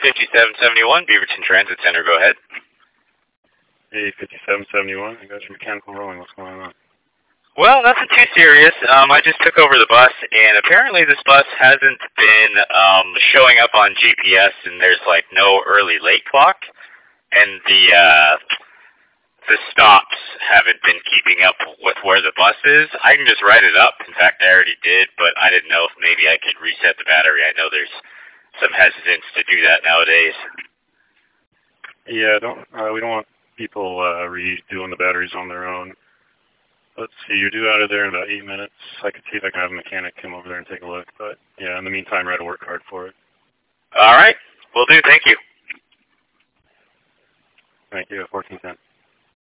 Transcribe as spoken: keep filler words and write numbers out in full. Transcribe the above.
fifty-seven seventy-one, Beaverton Transit Center, go ahead. Hey, fifty-seven seventy-one, I got your mechanical rolling. What's going on? Well, nothing too serious. Um, I just took over the bus, and apparently this bus hasn't been um, showing up on G P S, and there's like no early late clock, and the uh, the stops haven't been keeping up with where the bus is. I can just write it up. In fact, I already did, but I didn't know if maybe I could reset the battery. I know there's some hesitance to do that nowadays. Yeah, don't uh, we don't want people uh, redoing the batteries on their own. Let's see, you're due out of there in about eight minutes. I could see if I can have a mechanic come over there and take a look. But, yeah, in the meantime, write a work card for it. All right. Will do. Thank you. Thank you. fourteen ten.